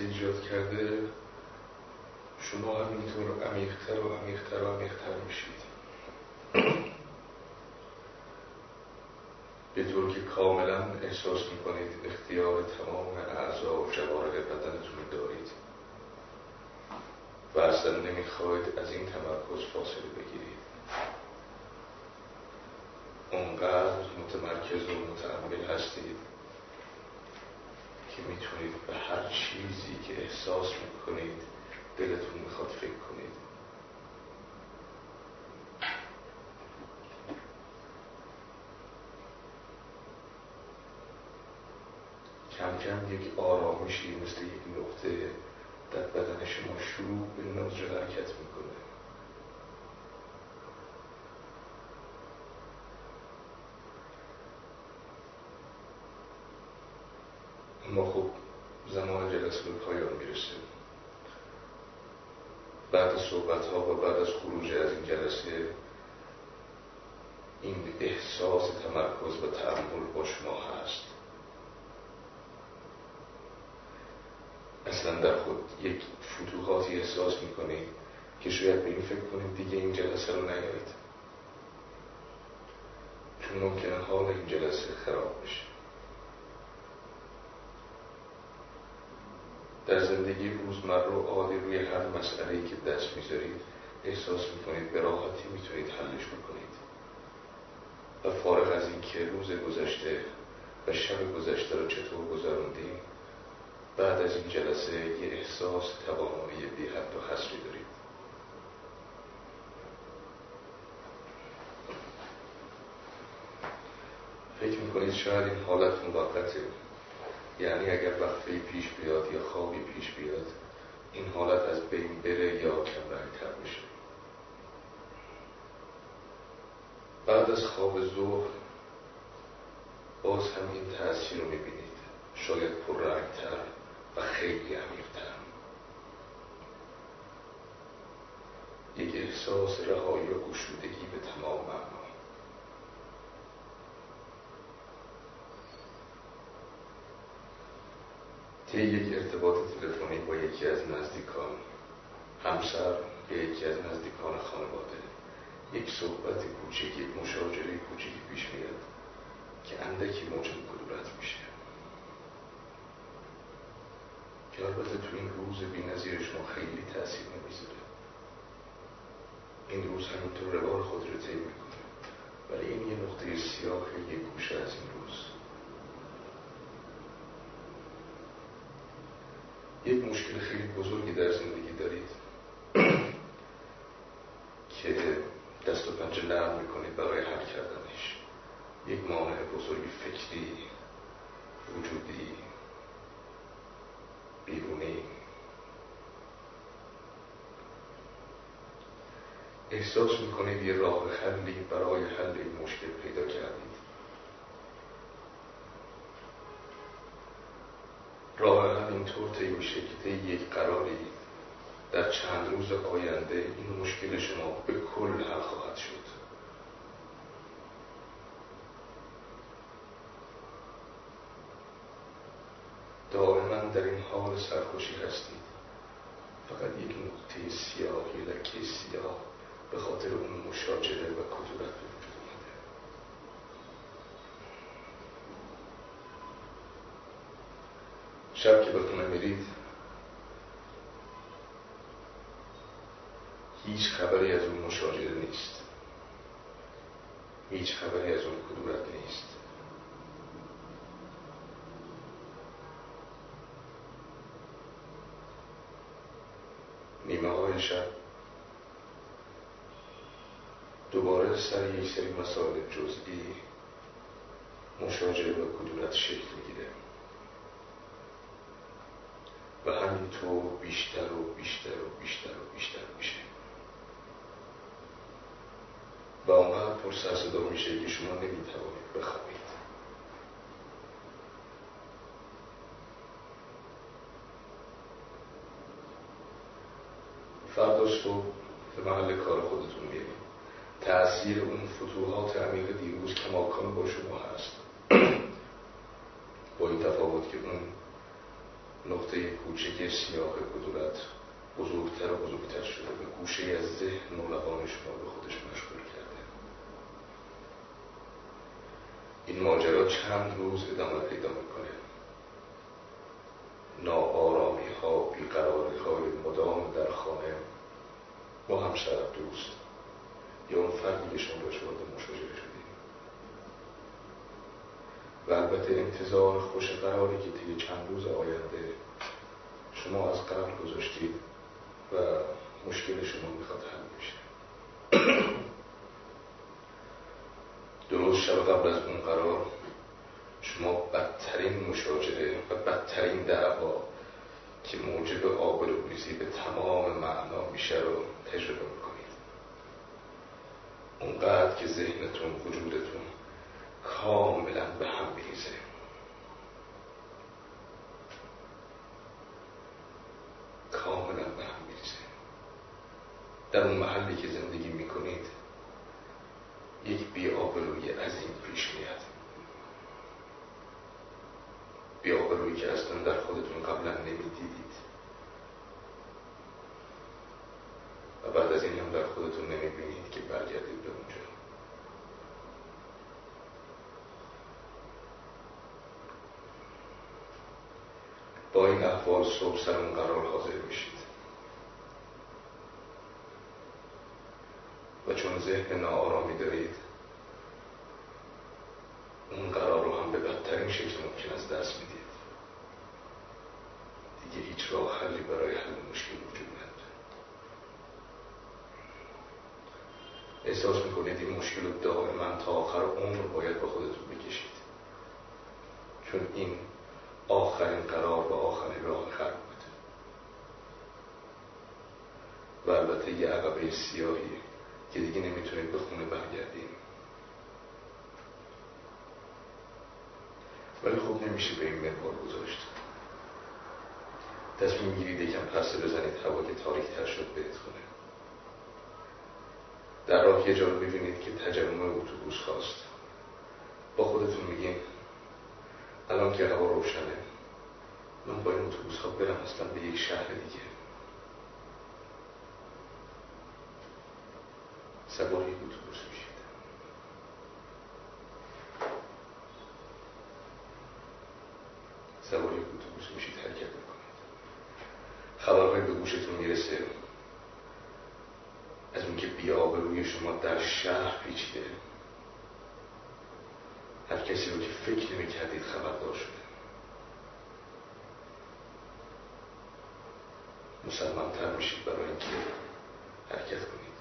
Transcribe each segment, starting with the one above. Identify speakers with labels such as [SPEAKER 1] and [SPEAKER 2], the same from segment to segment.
[SPEAKER 1] ایجاد کرده، شما همینطور عمیق‌تر و عمیق‌تر و عمیق‌تر میشید، به طور که کاملا احساس میکنید اختیار تمام اعضا و جوارح بدنتون دارید و اصلا نمیخواید از این تمرکز فاصله بگیرید. اونقدر متمرکز و متأمل هستید که میتونید به هر چیزی که احساس میکنید دلتون میخواد فکر کنید. کم کم یک آرامشی مثل یک نقطه در بدن شما شروع به نوزر حرکت میکنه. اما خب زمان جلسه به پایان میرسه. بعد صحبت ها و بعد از خروج از این جلسه این احساس تمرکز و تأمل با شما هست. اصلا در خود یک فتوحاتی احساس میکنید که شاید به این فکر کنید دیگه این جلسه رو نیایید، چون ممکنه حال این جلسه خراب بشه. در زندگی روزمره و عادی روی هر مسئله‌ای که دست میذارید احساس میکنید به راحتی میتونید حلش بکنید و فارغ از این که روز گذشته و شب گذشته رو چطور گذروندیم، بعد از این جلسه یه احساس توانایی بی حد و حصری دارید. فکر میکنید شاید این حالت موقته، یعنی اگر وقفه پیش بیاد یا خوابی پیش بیاد این حالت از بین بره یا کمرنگ‌تر بشه. بعد از خواب ظهر باز هم این تأثیر رو میبینید، شاید پررنگ‌تر و خیلی عمیق‌تر. یک احساس رهایی و گشودگی به تمام معنا. طی یک ارتباط تلفنی با یکی از نزدیکان، همسر یا یکی از نزدیکان خانواده، یک صحبت کوچک، یک مشاجره کوچکی پیش میاد که اندکی موجب کدورت میشه، که البته تو این روز بی‌نظیر شما خیلی تأثیر نمیذاره. این روز همینطور روال خود رو طی میکنه، ولی این یه نقطه سیاه، یه گوشه از این روز. یک مشکل خیلی بزرگی در زندگی دارید که دست و پنجه نرم میکنید برای حل کردنش. یک مانع بزرگی فکری، وجودی، بیرونی. احساس میکنید یه راه حلی برای حل این مشکل پیدا کردید. راه حل اینطور طی میشه که طی یک قراری در چند روز آینده این مشکل شما به کل حل خواهد شد. دائما در این حال سرخوشی هستید. فقط یک نقطه سیاه، یک لکه سیاه به خاطر اون مشاجره و کدورت به وجود اومده. شب که به خونه میرید هیچ خبری از اون مشاجره نیست، هیچ خبری از اون کدورت نیست. نیمه های شب دوباره سر یک سری مسائل جزئی مشاجره و کدورت شکل میگیره و همینطور بیشتر و بیشتر و بیشتر و بیشتر میشه و اونقدر پر سر صدا میشه که شما نمیتوانید بخوابید. فردا صبح به محل کار خودتون میرید. تأثیر اون فتوحات عمیق دیروز کماکان با شما هست، با این تفاوت که اون نقطه کوچک سیاه کدورت بزرگتر و بزرگتر شده، به گوشه از ذهن و لبان شما به خودش مشغول کرده. این ماجرا چند روز ادامه پیدا میکنه. ناآرامی ها، بیقراری های مدام در خانه با همسر، دوست یا اون فردی که شما باش وارد مشاجره شدید و البته انتظار خوش قراری که طی چند روز آینده شما از قبل گذاشتید و مشکل شما میخواد حل بشه. درست شب قبل از اون قرار شما بدترین مشاجره و بدترین دعوا که موجب آبروریزی به تمام معنا میشه رو تجربه میکنید. اونقدر که ذهنتون، وجودتون کاملا به هم میریزه. کاملا به هم میریزه. در اون محلی که زندگی میکنید یک بی‌آبرویی عظیم پیش میاد. بی‌آبرویی که اصلا در خودتون قبلا نمیدیدید و بعد از این هم در خودتون نمیبینید که برگردید به اونجا. با این احوال صبح سر اون قرار حاضر میشید و چون ذهن ناآرامی دارید اون قرار رو هم به بدترین شکل ممکن از دست میدید. دیگه هیچ راه حلی برای حل مشکل وجود نداره. احساس میکنید این مشکل رو دائما تا آخر عمر باید با خودتون بکشید، چون این آخرین قرار و آخرین راه حل بود و البته یه عقبه سیاهی که دیگه نمیتونید به خونه برگردید. ولی خب نمیشه به این منوال گذاشت. تصمیم گیرید یکم پسته بزنید هوا که تاریک تر شد بهت خونه. در راه یه جا رو ببینید که تجمع اتوبوس خواست. با خودتون میگین الان که هوا روشنه من با این اتوبوس ها برم اصلا به یک شهر دیگه. سوار یک اتوبوس میشید. سوار یک اتوبوس میشید، حرکت میکنید. خبرهای به گوشتون میرسه از اینکه بی‌آبرویی شما در شهر پیچیده. هر کسی رو که فکر نمی‌کردید خبردار شده. مسلمان‌تر میشید برای اینکه حرکت کنید.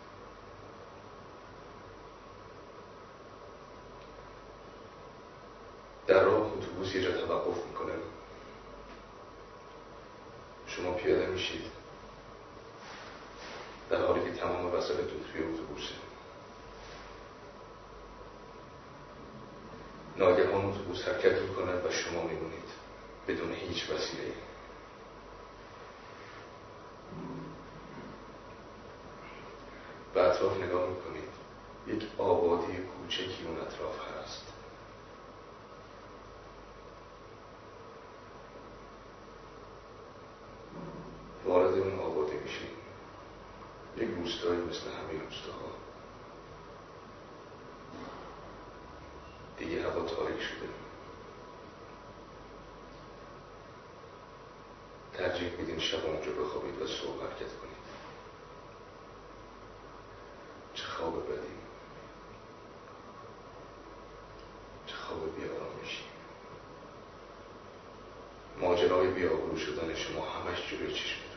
[SPEAKER 1] در راه اتوبوس یه جا توقف میکنه. شما پیاده میشید در حالی که تمام وسایلتون توی اتوبوسه. ناگهان اتوبوس حرکت میکنه و شما میمونید بدون هیچ وسیله‌ای. به اطراف نگاه میکنید، یک آبادی کوچکی اون اطراف هست. وارد اون آبادی میشید. یک روستایی مثل همه روستاها. دیگه هوا تاریک شده. ترجیح میدین شب اونجا بخوابید و صبح حرکت کنید. چه خواب بدی، چه خواب بی‌آرامیشی. ماجرای بی‌آبرو شدن شما همش جلوی چشمتونه.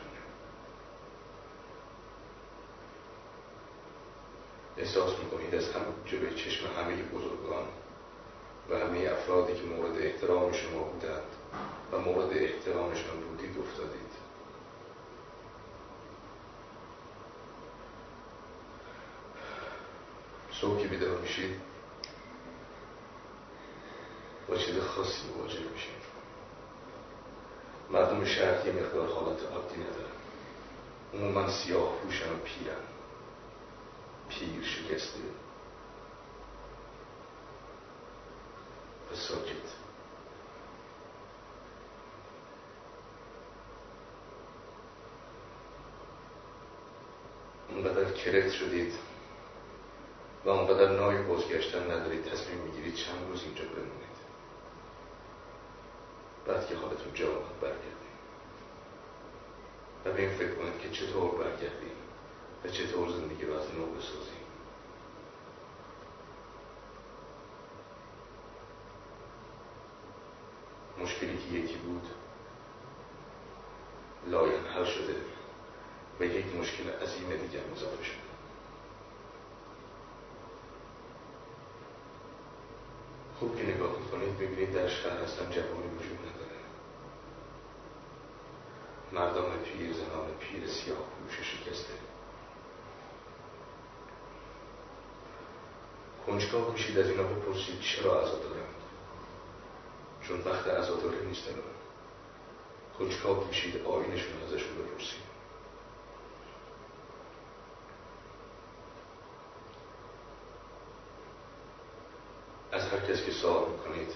[SPEAKER 1] احساس میکنید از هم جلوی چشم همه بزرگان و همه افرادی که مورد احترام شما بودند و مورد احترامشان بودید افتادید. صبح که بیدار میشید با چیز خاصی مواجه میشید. مردم شهر یه مقدار حالت عادی ندارن. عموما سیاه پوشن و پیرن، پیر شکسته و ساکت. آنقدر کرخت شدید و آنقدر نای بازگشتن ندارید تصمیم میگیرید چند روز اینجا بمونید، بعد که حالتون جا آمد برگردید و به این فکر کنید که چطور برگردید و چطور زندگی رو از نو بسازید. مشکلی که یکی بود لاینحل شده و یک مشکل عظیم دیگر اضافه شده. خوب که نگاه میکنید ببینید در شهر اصلا جوانی وجود نداره. مردان پیر، زنان پیر، سیاه پوش شکسته. کنجکاو میشید از اینا بپرسید چرا عزا دارند، چون وقت عزاداری نیست الان. کنجکاو میشید آیینشون ازشون بپرسید. از هر کس که سوال میکنید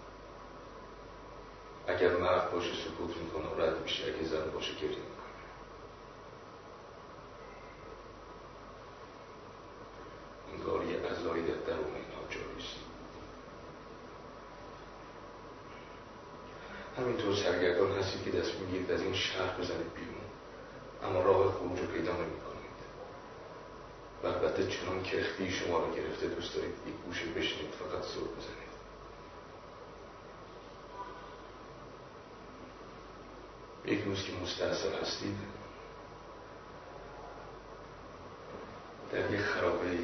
[SPEAKER 1] اگر مرد باشه سکوت میکنه و رد میشه، اگر زن باشه گریه میکنه. انگار یه عزایی در درون اینها جاریست. همینطور سرگردان هستید که دست میگیرید از این شهر بزنید بیرون، اما راه خروج رو پیدا نمی‌کنید. و البته چنان کرختی شما رو گرفته دوست دارید یک گوشه بشینید فقط سر بزنید. یک روز که مستأصل هستید در یک خرابه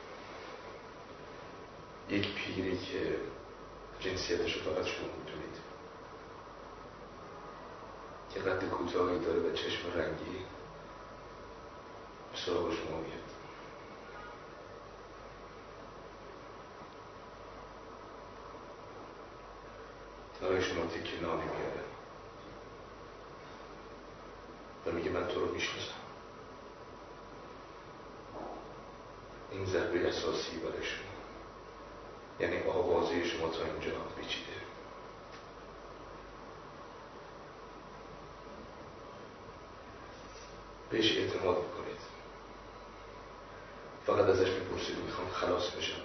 [SPEAKER 1] یک پیری که جنسیتش رو فقط شما می‌دونید، که قد کوتاهی داره و چشم رنگی، به سراغ شما میاد. برای شما تکی نانی میاره و میگه من تو رو میشناسم. این ضربه اساسی برای شما، یعنی آوازه شما تا اینجا پیچیده. بهش اعتماد میکنید، فقط ازش میپرسید میخوام خلاص بشم،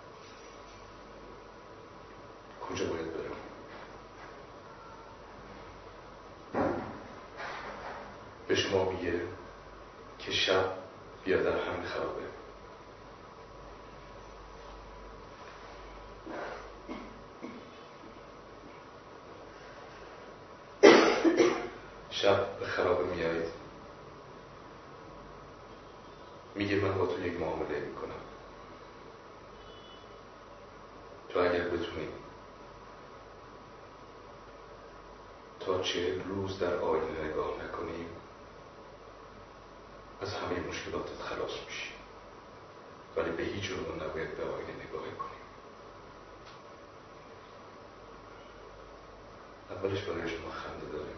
[SPEAKER 1] کجا باید برم؟ به شما میگه که شب بیا در همین خرابه. شب به خرابه میایید، میگه من با تو یک معامله میکنم. تو اگر بتونی تا 40 روز در آینه نگاه نکنی از همه مشکلاتت خلاص میشی، ولی به هیچ عنوان نباید به آینه نگاه کنی. اولش برای شما خنده داره،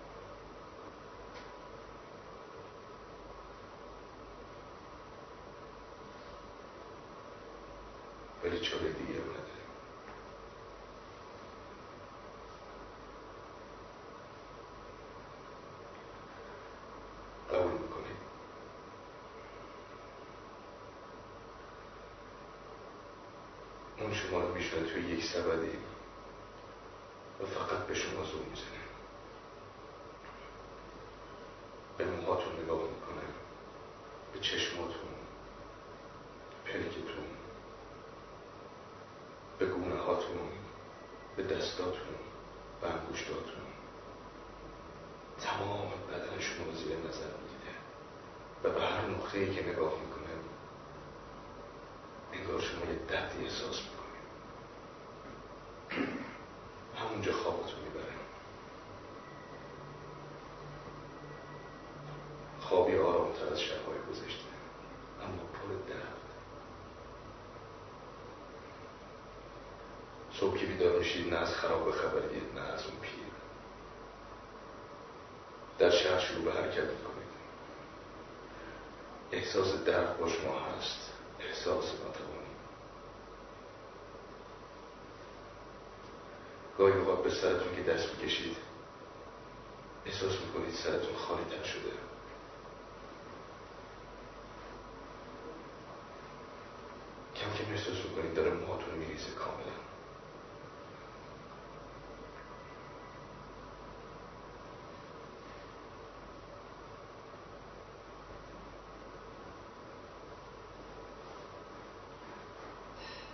[SPEAKER 1] ولی چاره دیگه رو نداره. قبول میکنید؟ اون شما رو میشونه توی یک سبدی و فقط به شما زور میزنه. به موهاتون نگاه میکنه، به چشماتون، پلکتون، به گونه هاتون، به دستاتون، به انگشتاتون. تمام بدن شما رو زیر نظر میگیره و به هر نقطه‌ای که نگاه میکنه انگار شما یه دردی احساس میکنه. همونجا خوابتون میبره، خوابی آرامتر از شب‌های گذشته، اما پر درد. صبح که بیدار میشید نه از خراب خبرید نه از اون پیر. در شهر شروع به حرکت میکنید. احساس درد با شما هست، احساس ناتوانی. گاهی اوقات به سرتون که دست میکشید احساس میکنید سرتون خالی تر شده.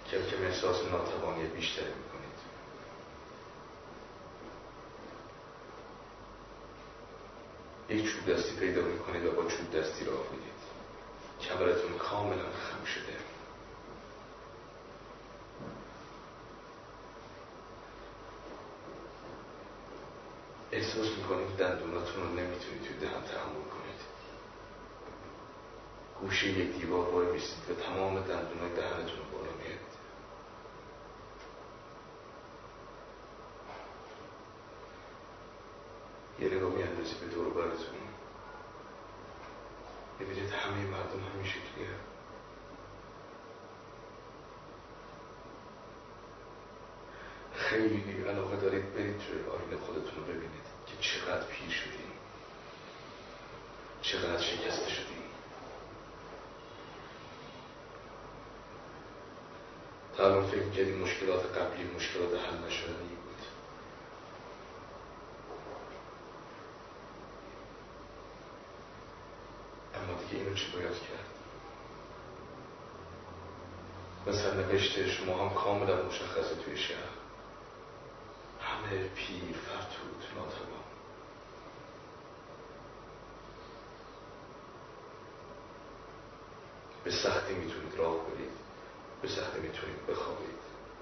[SPEAKER 1] کم کم احساس ناتوانی بیشتری میکنید. یک چوب دستی پیدا میکنید و با چوب دستی راه میرید. کمرتون کاملا خم شده. احساس میکنید دندوناتون رو نمیتونید توی دهن تحمل کنید. گوشه یک دیوار وای میستید و تمام دندونای دهنتون رو بالا میارید. یه نگاه میاندازید به دور و برتون، میبینید همه مردم همین شکلیه. خیلی علاقه دارید برید توی آینه خودتون رو ببینید که چقدر پیر شدیم، چقدر شکسته شدیم. تا الان فکر کردیم مشکلات قبلی مشکلات حل نشدنی بود. اما دیگه اینو چی باید کرد؟ مثلا نوشته شما هم کاملا مشخصه توی شهر، همه پیر، فرتود، ناتوان. به سختی میتونید راه برید، به سختی میتونید بخوابید.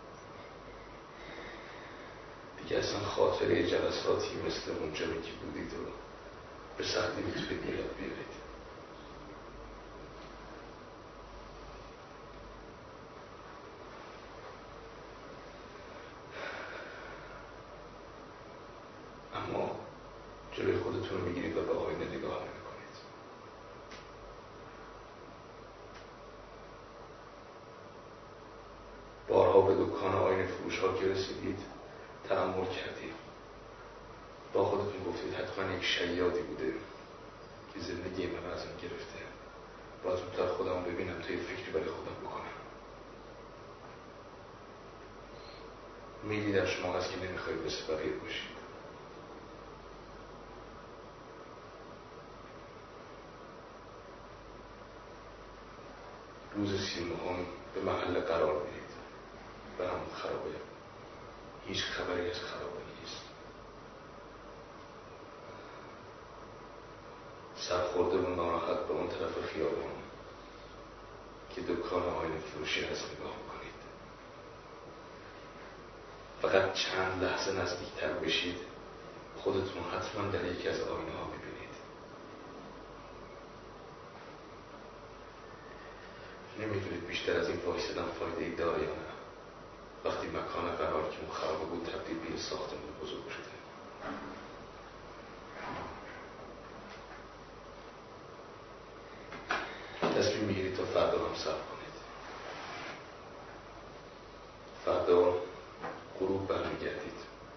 [SPEAKER 1] دیگه اصلا خاطره جلساتی مثل اونجایی که بودید و به سختی میتونید بیاد بیارید. اما جلوی خودتون رو میگیرید و به آینه نگاه نمیکنید. بارها به دکان آینه فروش ها که رسیدید تأمل کردید، با خودتون گفتید حتما یک شیادی بوده که زندگی من ازم گرفته، باید زودتر خودم ببینم تا یه فکری برای خودم بکنم. میلی در شما هست که نمیخواید مثل بقیه باشید. روز 39 به محل قرار میرید و همون خرابه. هیچ خبری از خرابه نیست. سرخورده و ناراحت به اون طرف خیابان که دکان آینه فروشی هست نگاه میکنید. فقط چند لحظه نزدیکتر بشید خودتون حتما در یکی از آینه ها میبینید. نمیدونید بیشتر از این وایسادن فایده ای داره یا نه، وقتی مکان قرار که اون خرابه بود تبدیل به ساختمان بزرگ شده. تصمیم میگیرید تا فردا هم صبر کنید. فردا غروب برمیگردید.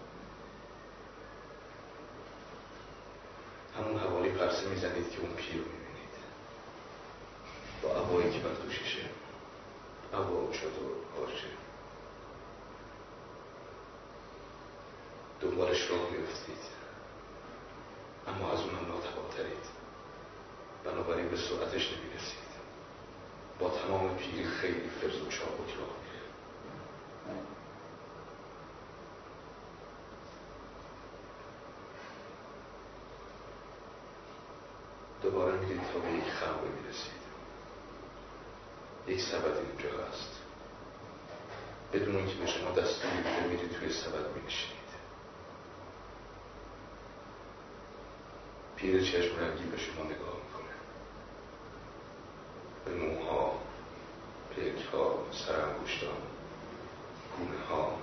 [SPEAKER 1] همون حوالی پرسه میزنید که اون پیر رو میبینید با عبایی که بر دوششه، عبا، چادر، پارچه. دنبالش راه میفتید، اما از اونم ناتوان‌ترید، بنابراین به سرعتش نمیرسید. با تمام پیری خیلی فرز و چابک راه میره. دوباره میرید تا به یک خرابه میرسید. یک سبد اینجا هست. بدون اینکه به شما دستوری بده میرید توی سبد مینشینید. پیر چشم رنگی به شما نگاه میکنه. به موها، پیکها، سرانگشتان، گونه ها،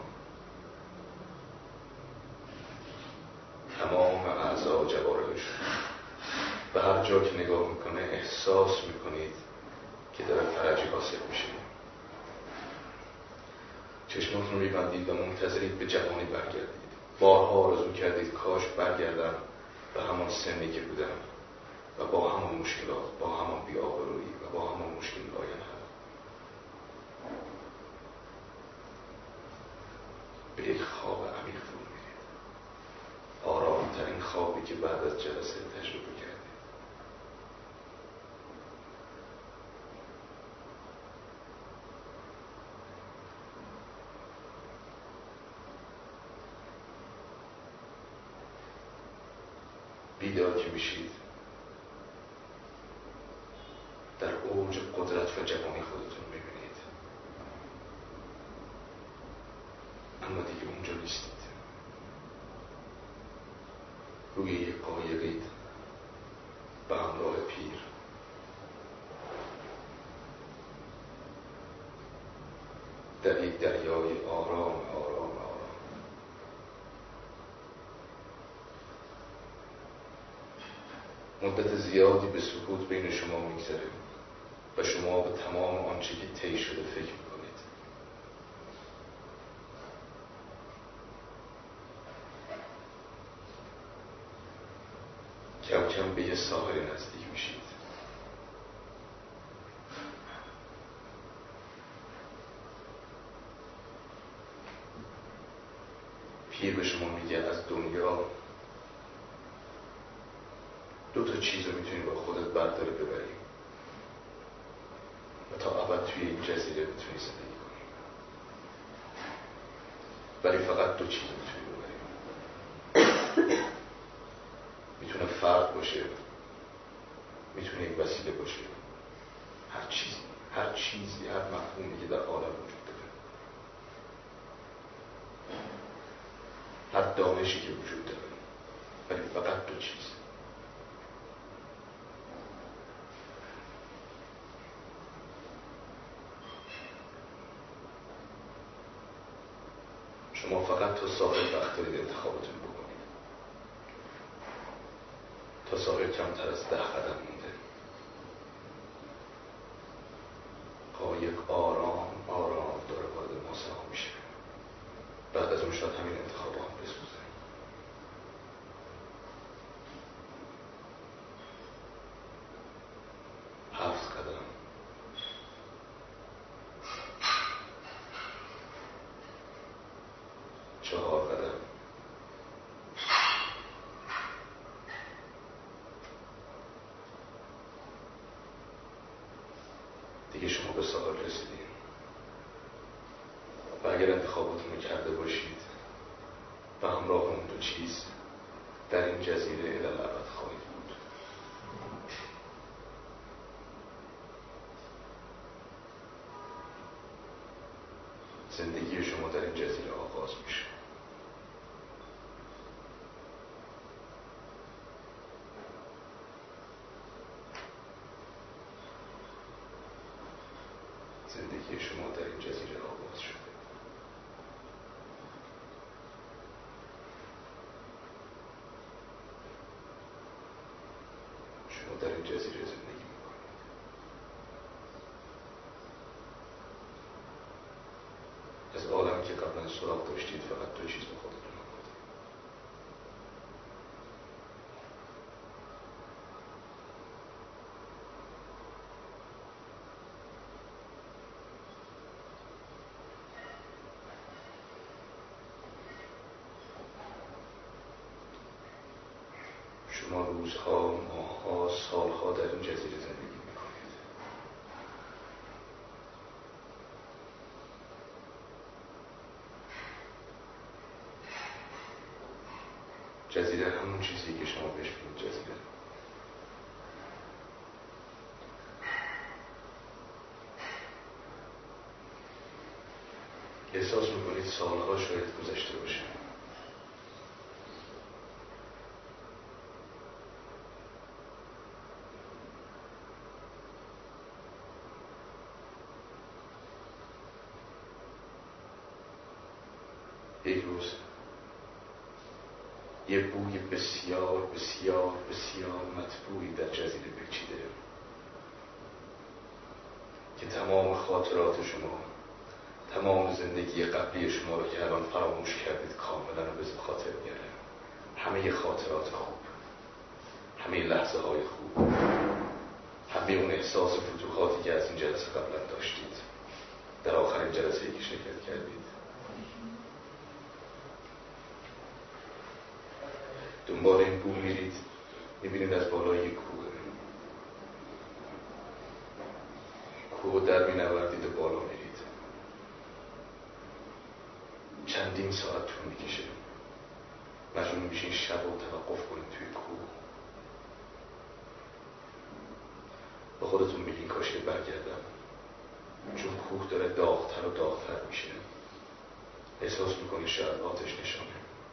[SPEAKER 1] تمام اعضا و جوارحش. به هر جا که نگاه میکنه احساس میکنید که داره فرجی حاصل میشه. چشماتون رو میبندید و منتظرید به جوانی برگردید. بارها آرزو کردید کاش برگردم به همان سنی که بودم و با همان مشکلات، با همان بی‌آبرویی و با همان مشکل آینده به یک خواب عمیق فرو میرید. آرام‌ترین خوابی که بعد از جلسه تجربه کردید. بیدار که میشید در اوج قدرت و جوانی خودتون میبینید، اما دیگه اونجا نیستید. روی یک قایقید به همراه پیر. در یک دریای آرام آرام آرام. مدت زیادی به سکوت بین شما میگذره و شما به تمام آنچه که طی شده فکر میکنید. کم کم به یه ساحل نزدیک میشید. پیر به شما میگه از دنیا دو تا چیز رو میتونی با خودت برداره ببری و تا ابد توی این جزیره بتونی زندگی کنی، ولی فقط دو چیز میتونی ببری. میتونه فرد باشه، میتونه یک وسیله باشه، هر چیزی، هر مفهومی که در عالم وجود داره، هر دانشی که وجود داره، ولی فقط دو چیز. شما فقط تا ساحل وقت دارید انتخابتون بکنید. تا ساحل کمتر از 10 قدم مونده. قایق آرام آرام داره وارد ماسه میشه. بعد از اون شاید همین انتخاب هم بسوزه. هفت قدم، 4 قدم، دیگه شما به ساحل رسیدید و اگر انتخاباتون رو کرده باشید و همراه اون دو چیز در این جزیره الی الابد خواهید بود. زندگی شما در این جزیره آغاز میشه. زندگی شما در این جزیره آغاز شده. شما در این جزیره زندگی میکنید. از عالمی که قبلا سراغ داشتید فقط دو چیز به خودتون آمدید. شما روزها، ماهها، سالها در این جزیره زندگی میکنید. جزیره همون چیزی که شما بهش میگید جزیره. احساس میکنید سالها شاید گذشته باشه. یک روز یه بوی بسیار بسیار بسیار مطبوعی در جزیره پیچیده که تمام خاطرات شما، تمام زندگی قبلی شما رو که الان فراموش کردید کاملا رو به خاطر میاره. همه خاطرات خوب، همه لحظه های خوب، همه اون احساس فتوحاتی که از این جلسه قبلا داشتید، در آخرین جلسه‌ای که شرکت کردید. دنبال این بو میرید، میبینید از بالای یک کوه در مینوردید و بالا میرید. چندین ساعت طول میکشه. مجبور میشین شب و توقف کنید توی کوه. خودتون میگین کاش که برگردم، چون کوه داره داغ‌تر و داغ‌تر میشه. احساس میکنه شاید آتش نشانه.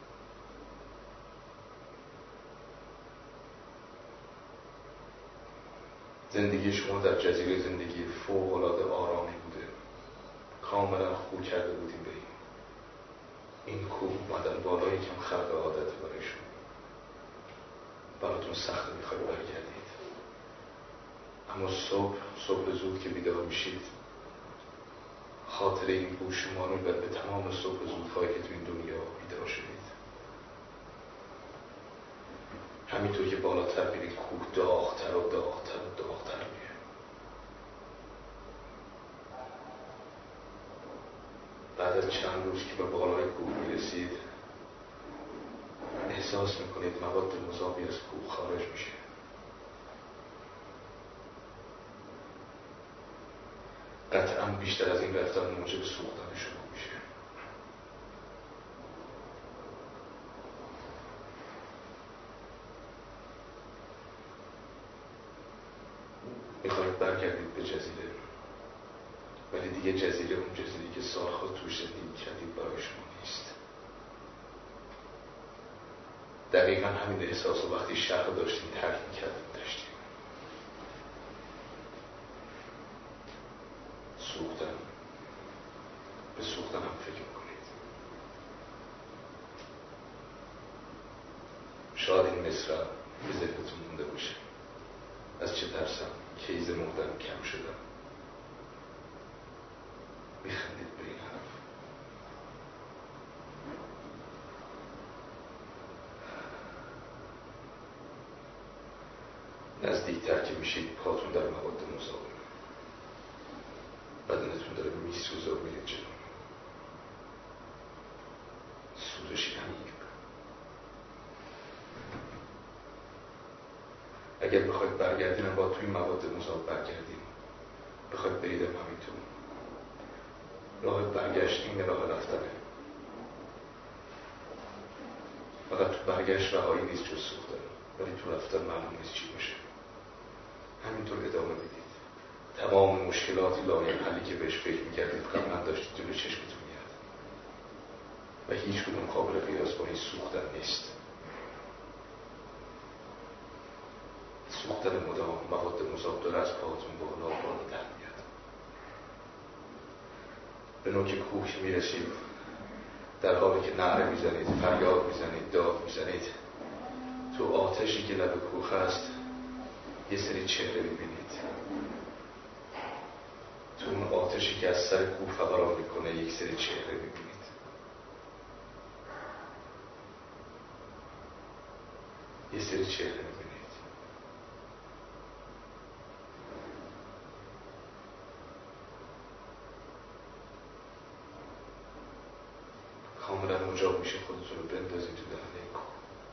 [SPEAKER 1] زندگی شما در جزیره زندگی فوق‌العاده آرامی بوده، کاملا خو کرده بودیم به این کوه اومدن بالای کم خلق عادت برای شما. براتون سخته، میخواید برگردید، اما صبح زود که بیدار میشید خاطره این کوه شما رو به تمام صبح زودهایی که تو این دنیا بیدار شدید. همینطور که بالاتر میرید کوه داغ‌تر و داغ‌تر و داغ‌تر میشه. بعد از چند روز که به بالای کوه میرسید احساس میکنید مواد مذابی از کوه خارج میشه. قطعا بیشتر از این رفتن موجب سوختن شما میشه. میخواید برگردید به جزیره، ولی دیگه جزیره اون جزیره که سالها توش زندگی کردید برای شما نیست. دقیقا همین احساس رو وقتی شهر داشتیم ترک میکردیم داشتیم. سوختن، به سوختن هم فکر میکنید. شاید این مصرع به ذهنتون مونده باشه. از چه ترسم، کیز مردم کم شدم. میخندید به این حرف. نزدیکتر که میشید پاتون در مواد مذابه، بدنتون داره میسوزه و میره جلو. سوزشی عمیق. اگر بخواید برگردین با توی مواد مذاب برگردین، بخواید بریدم همینطور. راه برگشت این راه رفتنه. فقط تو برگشت رهایی نیست جز سوختن، ولی تو رفتن معلوم نیست چی باشه. همینطور ادامه بدید. تمام مشکلاتی لاینحلی که بهش فکر میکردید قبلا داشتید جلو چشمتون میاد و هیچ کدوم قابل قیاس با این سوختن نیست. سوختن مدام، مواد مذاب داره از پاهاتون بالا در میاد. به نوک کوه که میرسید، در حالی که نعره میزنید، فریاد میزنید، داد میزنید، تو آتشی که لب کوه هست یه سری چهره میبینید. تو اون آتشی که از سر کوه فوران میکنه یک سری چهره میبینید. یه سری چهره میبینید. کاملا مجاب میشه خودتون رو بندازید تو دهنه کوه.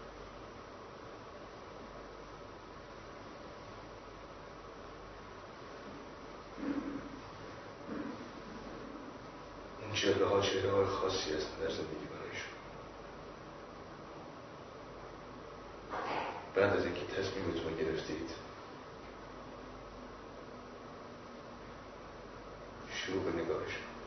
[SPEAKER 1] اون چهره های خاصی هستن در زندگی برایشون. بعد از اینکه تصمیمتون گرفتید، شروع به نگاهشون.